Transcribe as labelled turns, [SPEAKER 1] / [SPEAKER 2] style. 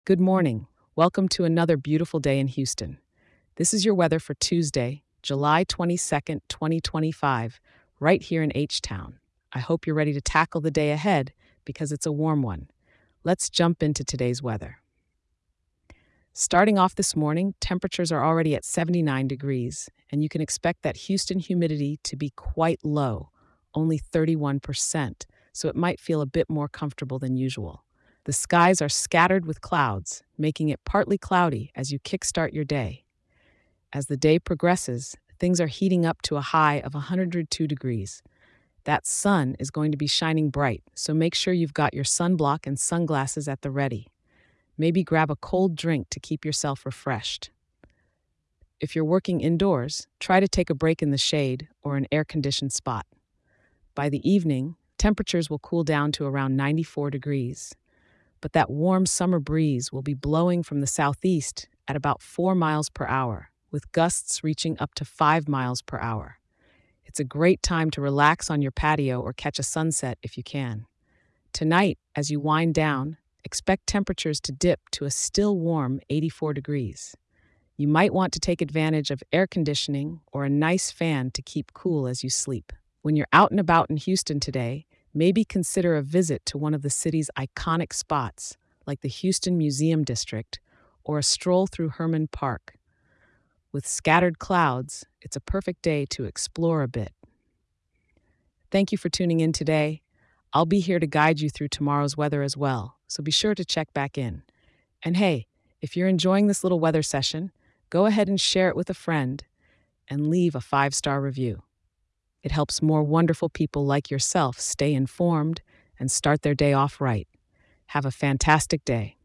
[SPEAKER 1] Good morning. Welcome to another beautiful day in Houston. This is your weather for Tuesday, July 22nd, 2025, right here in H Town. I hope you're ready to tackle the day ahead because it's a warm one. Let's jump into today's weather. Starting off this morning, temperatures are already at 79 degrees, and you can expect that Houston humidity to be quite low, only 31%, so it might feel a bit more comfortable than usual. The skies are scattered with clouds, making it partly cloudy as you kickstart your day. As the day progresses, things are heating up to a high of 102 degrees. That sun is going to be shining bright, so make sure you've got your sunblock and sunglasses at the ready. Maybe grab a cold drink to keep yourself refreshed. If you're working indoors, try to take a break in the shade or an air-conditioned spot. By the evening, temperatures will cool down to around 94 degrees. But that warm summer breeze will be blowing from the southeast at about 4 miles per hour, with gusts reaching up to 5 miles per hour. It's a great time to relax on your patio or catch a sunset if you can. Tonight, as you wind down, expect temperatures to dip to a still warm 84 degrees. You might want to take advantage of air conditioning or a nice fan to keep cool as you sleep. When you're out and about in Houston today, maybe consider a visit to one of the city's iconic spots, like the Houston Museum District, or a stroll through Herman Park. With scattered clouds, it's a perfect day to explore a bit. Thank you for tuning in today. I'll be here to guide you through tomorrow's weather as well, so be sure to check back in. And hey, if you're enjoying this little weather session, go ahead and share it with a friend and leave a 5-star review. It helps more wonderful people like yourself stay informed and start their day off right. Have a fantastic day.